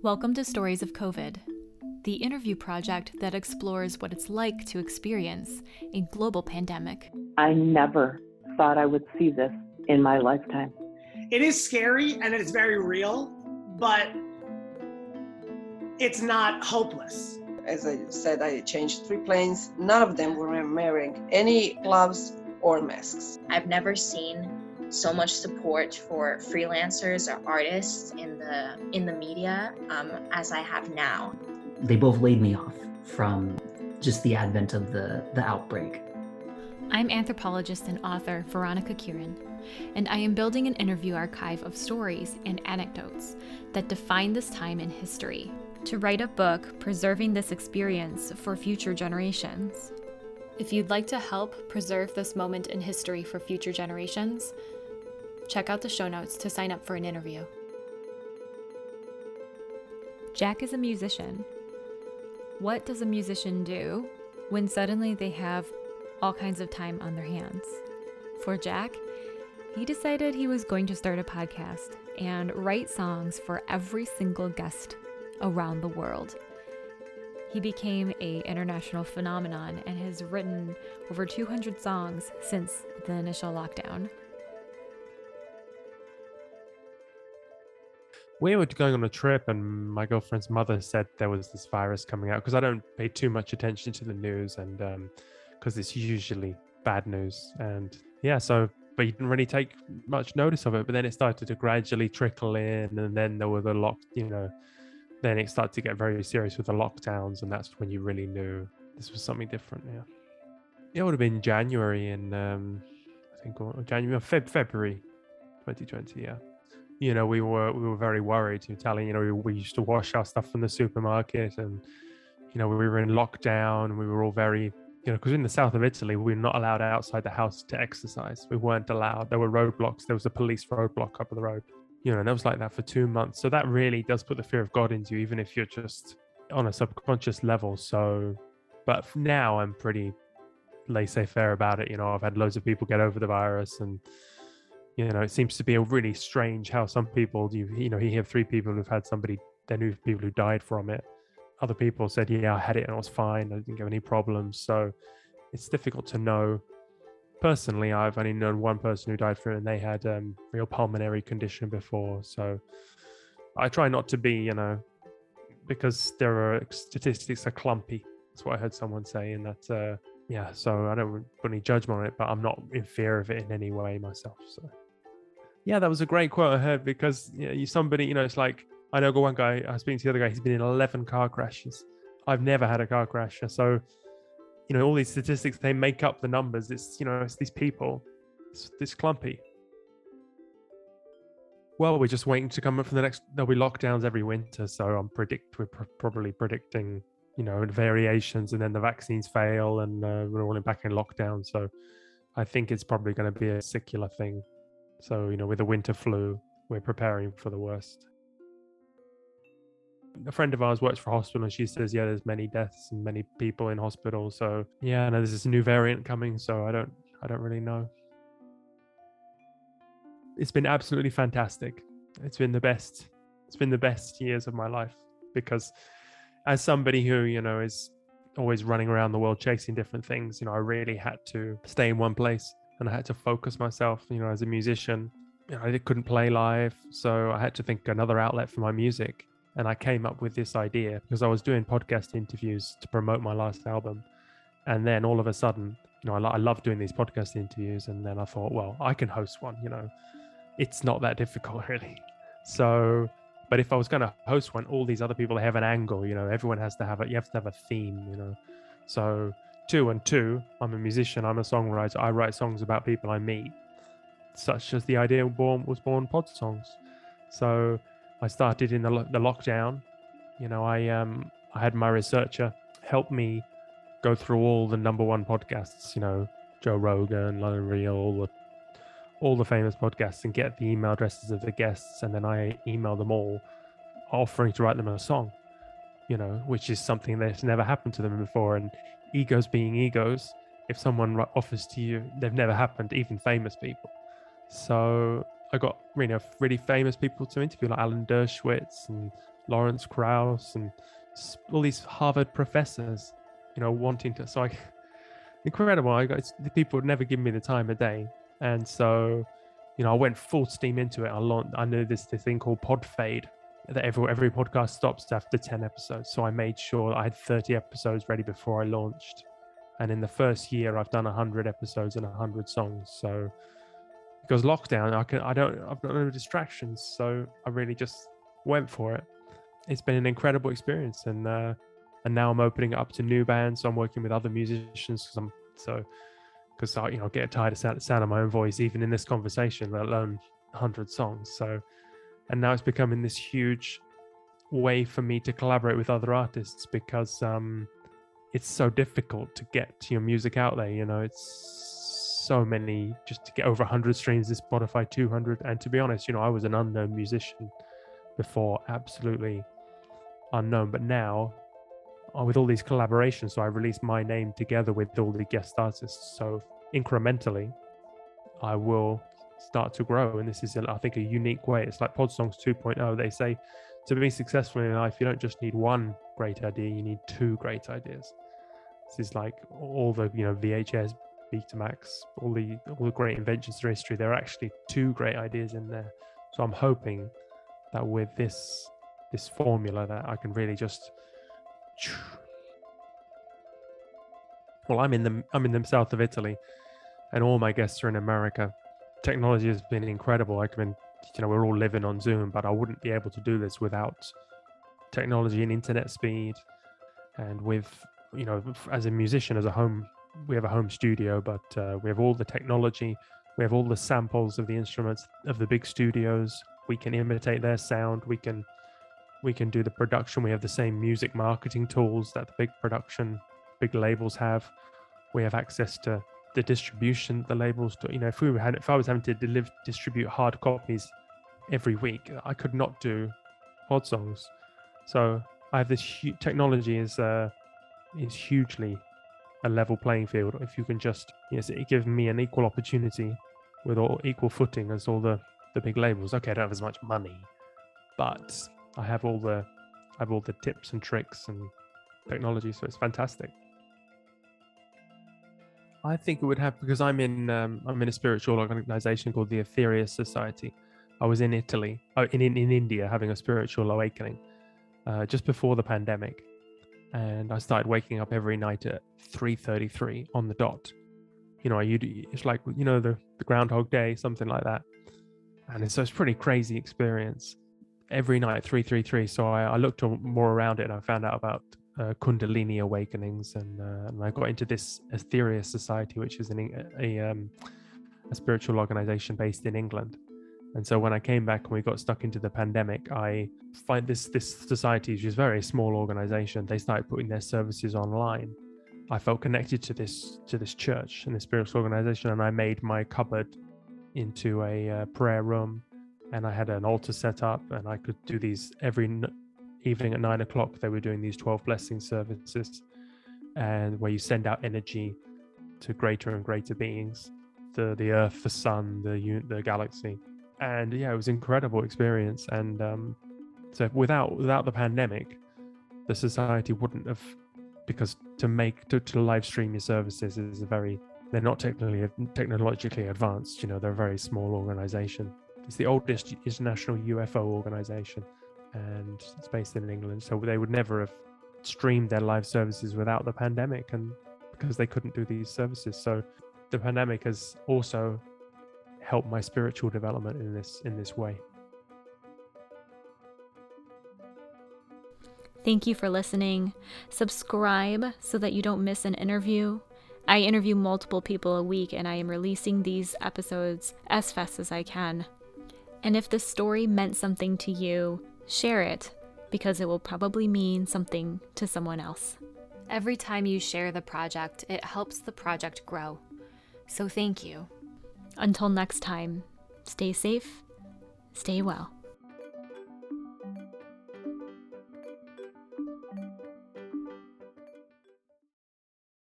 Welcome to Stories of COVID, the interview project that explores what it's like to experience a global pandemic. I never thought I would see this in my lifetime. It is scary and it's very real, but it's not hopeless. As I said, I changed 3 planes. None of them were wearing any gloves or masks. I've never seen so much support for freelancers or artists in the media as I have now. They both laid me off from just the advent of the outbreak. I'm anthropologist and author Veronica Kieran, and I am building an interview archive of stories and anecdotes that define this time in history to write a book preserving this experience for future generations. If you'd like to help preserve this moment in history for future generations, check out the show notes to sign up for an interview. Jack is a musician. What does a musician do when suddenly they have all kinds of time on their hands? For Jack, he decided he was going to start a podcast and write songs for every single guest around the world. He became an international phenomenon and has written over 200 songs since the initial lockdown. We were going on a trip and my girlfriend's mother said there was this virus coming out because I don't pay too much attention to the news and because it's usually bad news. And yeah, but you didn't really take much notice of it. But then it started to gradually trickle in, and then there were then it started to get very serious with the lockdowns, and that's when you really knew this was something different. Yeah, it would have been January in I think February 2020. Yeah. We were very worried. We used to wash our stuff from the supermarket, and we were in lockdown. We were all very, because in the south of Italy, we were not allowed outside the house to exercise. We weren't allowed. There were roadblocks. There was a police roadblock up the road. And that was like that for 2 months. So that really does put the fear of God into you, even if you're just on a subconscious level. So, but now I'm pretty laissez-faire about it. I've had loads of people get over the virus, and it seems to be a really strange how some people, you hear 3 people who've had they knew people who died from it. Other people said, yeah, I had it and I was fine. I didn't have any problems. So it's difficult to know. Personally, I've only known one person who died from it, and they had real pulmonary condition before. So I try not to be, because there are statistics are clumpy. That's what I heard someone say, and that, yeah, so I don't put any judgment on it, but I'm not in fear of it in any way myself. So yeah, that was a great quote I heard, because somebody, it's like, I know one guy, I was speaking to the other guy, he's been in 11 car crashes. I've never had a car crash. So, all these statistics, they make up the numbers. It's, it's these people, it's this clumpy. Well, we're just waiting to come up for there'll be lockdowns every winter. So we're probably predicting, variations, and then the vaccines fail and we're all back in lockdown. So I think it's probably going to be a secular thing. So, with the winter flu, we're preparing for the worst. A friend of ours works for a hospital, and she says, yeah, there's many deaths and many people in hospital. So yeah, I know there's this new variant coming, so I don't really know. It's been absolutely fantastic. It's been the best years of my life, because as somebody who, is always running around the world chasing different things, I really had to stay in one place, and I had to focus myself, as a musician. I couldn't play live, so I had to think another outlet for my music. And I came up with this idea because I was doing podcast interviews to promote my last album. And then all of a sudden, I love doing these podcast interviews. And then I thought, well, I can host one, it's not that difficult really. So, but if I was going to host one, all these other people, they have an angle, everyone has to have you have to have a theme, So 2 and 2, I'm a musician, I'm a songwriter, I write songs about people I meet, such as the idea was born Pod Songs. So I started in the lockdown. I had my researcher help me go through all the #1 podcasts, Joe Rogan, London Real, all the famous podcasts, and get the email addresses of the guests. And then I email them all, offering to write them a song, which is something that's never happened to them before. And egos being egos, if someone offers to you, they've never happened, even famous people. So I got really famous people to interview, like Alan Dershowitz and Lawrence Krauss and all these Harvard professors, wanting to. So incredible. The people would never give me the time of day. And so, I went full steam into it. I knew this thing called pod fade, that every podcast stops after 10 episodes. So I made sure I had 30 episodes ready before I launched. And in the first year, I've done 100 episodes and 100 songs. So because lockdown, I've got no distractions. So I really just went for it. It's been an incredible experience. And now I'm opening it up to new bands. So I'm working with other musicians because I get tired of the sound of my own voice, even in this conversation, let alone 100 songs. So, and now it's becoming this huge way for me to collaborate with other artists because it's so difficult to get your music out there. It's so many, just to get over 100 streams is Spotify, 200. And to be honest, I was an unknown musician before, absolutely unknown. But now, with all these collaborations, so I released my name together with all the guest artists. So incrementally, I will start to grow. And this is, I think, a unique way. It's like Podsongs 2.0. They say to be successful in life, you don't just need one great idea, you need two great ideas. This is like all the, VHS, Betamax, all the great inventions through history. There are actually two great ideas in there. So I'm hoping that with this formula that I can really just... Well, I'm in the south of Italy, and all my guests are in America. Technology has been incredible. We're all living on Zoom, but I wouldn't be able to do this without technology and internet speed. And with, as a musician, we have a home studio, but we have all the technology. We have all the samples of the instruments of the big studios. We can imitate their sound. We can do the production. We have the same music marketing tools that the big labels have. We have access to the distribution the labels do. If I was having to distribute hard copies every week, I could not do Podsongs. So I have this technology is hugely a level playing field. If you can just, it gives me an equal opportunity with all equal footing as all the big labels. Okay, I don't have as much money, but I have all the tips and tricks and technology, so it's fantastic. I think it would have, because I'm in a spiritual organization called the Aetherius Society. I was in Italy, in India, having a spiritual awakening just before the pandemic, and I started waking up every night at 3:33 on the dot. It's like the Groundhog Day, something like that, and it's a pretty crazy experience. Every night 3:33. So I looked more around it, and I found out about Kundalini awakenings, and I got into this Aetherius Society, which is a spiritual organization based in England. And so when I came back and we got stuck into the pandemic, I find this society, which is a very small organization, they started putting their services online. I felt connected to this church and this spiritual organization, and I made my cupboard into a prayer room. And I had an altar set up, and I could do these every evening at 9 o'clock. They were doing these 12 blessing services, and where you send out energy to greater and greater beings, the earth, the sun, the galaxy. And yeah, it was an incredible experience. And so without the pandemic, the society wouldn't have, because to live stream your services is they're not technologically advanced. They're a very small organization. It's the oldest international UFO organization, and it's based in England. So they would never have streamed their live services without the pandemic, and because they couldn't do these services. So the pandemic has also helped my spiritual development in this way. Thank you for listening. Subscribe so that you don't miss an interview. I interview multiple people a week, and I am releasing these episodes as fast as I can. And if the story meant something to you, share it, because it will probably mean something to someone else. Every time you share the project, it helps the project grow. So thank you. Until next time, stay safe, stay well.